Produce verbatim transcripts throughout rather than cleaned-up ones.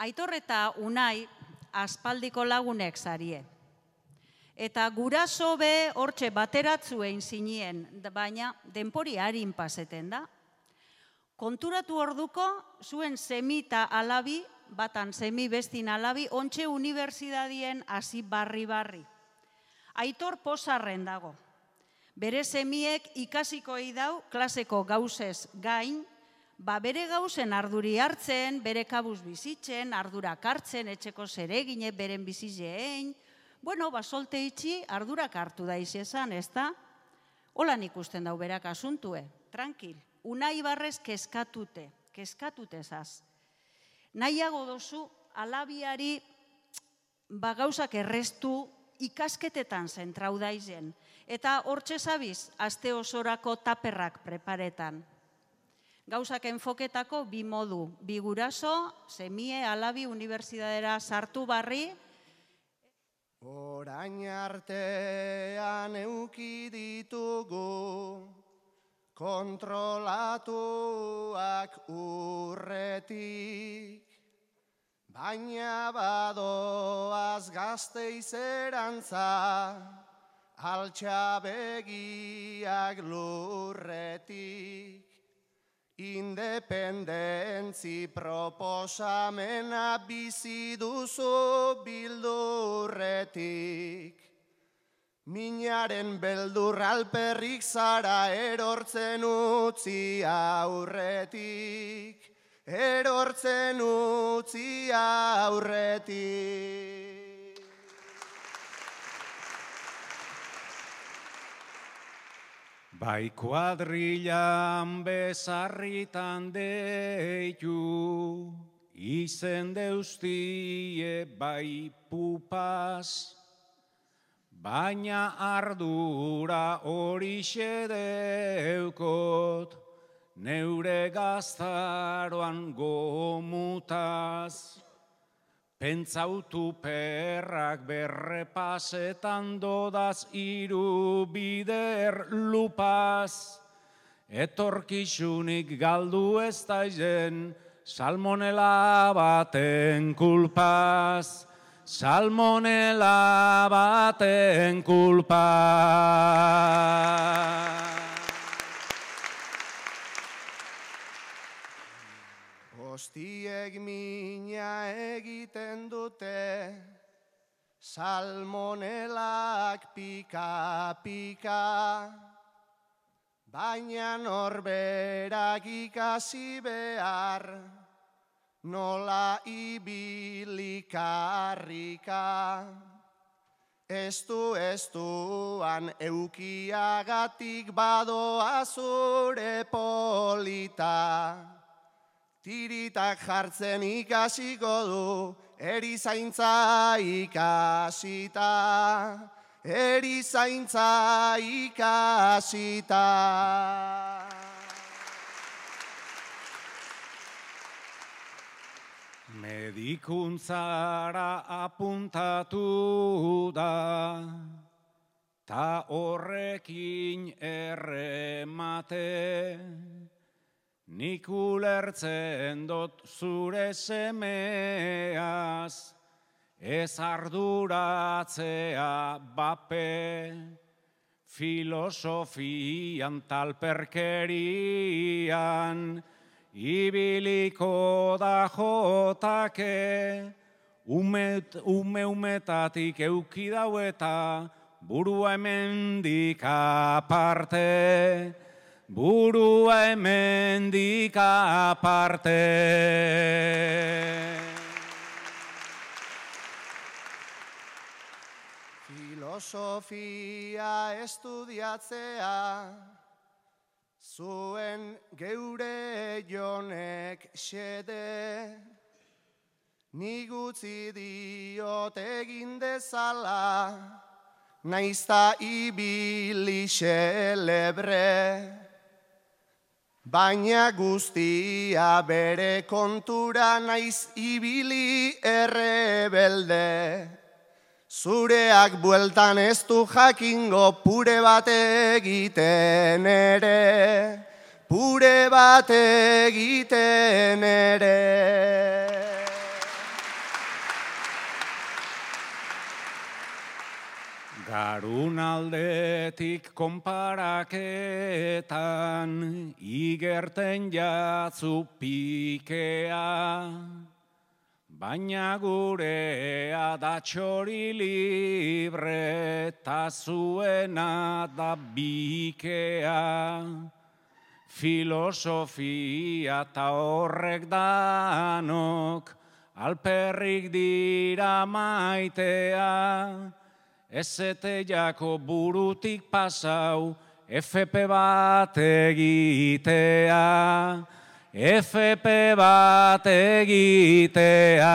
Aitor eta Unai aspaldiko lagunek zarie. Eta guraso be hortxe bateratzuen zinien, baina denpori harin paseten da. Konturatu orduko, zuen semi eta alabi, batan semi bestin alabi, ontxe unibertsidadien hasi barri-barri. Aitor pozarren dago. Bere semiek ikasiko idau klaseko gauzez gain, ba bere gauzen arduri hartzen, bere kabuz bizitzen, ardurak hartzen, etxeko zeregine, beren bizizeen, bueno, ba solte itxi ardurak hartu da izan, ez da? Holan ikusten dau berak asuntue, tranquil. Unai barrez keskatute, keskatute zaz. Nahiago dozu alabiari ba gauzak errestu ikasketetan zentrau daizen. Eta hortxe zabiz, aste osorako taperrak preparetan. Gauzak enfoketako bi modu, bi guraso, semie, alabi, unibertsidadera sartu barri. Orain artean euki ditugu, kontrolatuak urretik, baina badoaz Gasteizerantza, altxa begiak lurretik. Independentzi proposamena bizi duzu bildurretik. Minaren beldur alperrik zara erortzen utzi aurretik. Erortzen utzi aurretik. Bai kuadrilan bezarritan deitu, izen deustie bai pupaz, baina ardura horixe deukot, neure gaztaroan gomutaz. Pentsautu perrak berrepasetan dodaz iru bider lupaz. Etorkizunik galdu ez daizen, salmonela baten kulpaz. Salmonela baten kulpaz. Hostiek mina egiten dute, salmonelak pika-pika, baina norberak ikasi behar, nola ibilikarrika. Estu estuan eukiagatik badoa zure polita, tiritak jartzen ikasiko du, erizaintza ikasita, erizaintza ikasita. Medikuntzara apuntatu da, ta horrekin erremate. Nik ulertzen dut zure semeaz, ez arduratzea bape, filosofian talperkerian, ibiliko da jotake, ume-umetatik eukidau eta burua hemendik aparte. Burua hemendik aparte. Filosofia estudiatzea, zuen geure jonek xede, nik utzi diot egin dezala, naizta ibili xelebre. Baina guztia bere kontura naiz ibili errebelde. Zureak bueltan ez du jakingo pure bat egiten ere. Pure bat egiten ere. Garun aldetik konparaketan, igerten jatzu pikea, baina gurea da txori libre, ta zuena da bikea. Filosofia ta horrek danok, alperrik dira maitea, ezete jako burutik pasau, F P bat egitea, F P bat egitea.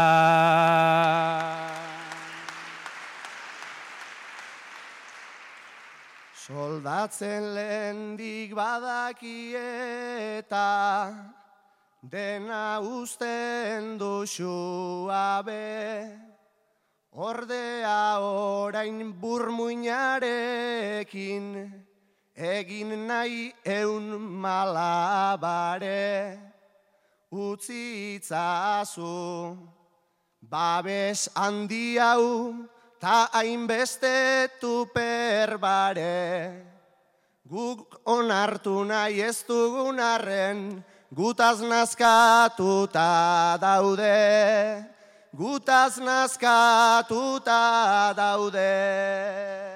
Soldatzen lehendik badakieta, dena uzten duzu abe, ordea orain burmuinarekin, egin nahi eun malabare, utzi itzazu, babes handi hau, ta hainbeste tuper bare. Guk onartu nahi ez dugun arren, gutaz nazkatuta daude, gutaz nazkatuta daude.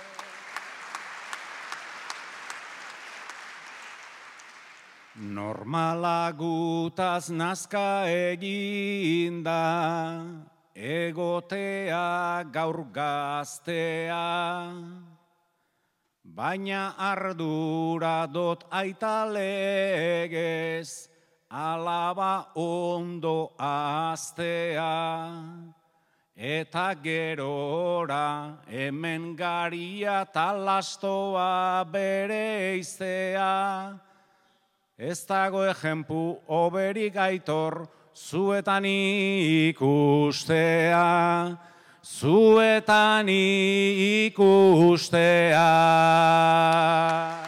Normala gutaz nazka eginda, egotea gaur gaztea, baina ardura dot aita legez, alaba ondo aztea, eta gerora hemen garia talastoa bere iztea, ez dago ejempu oberik aitor, zuetan ikustea, zuetan ikustea.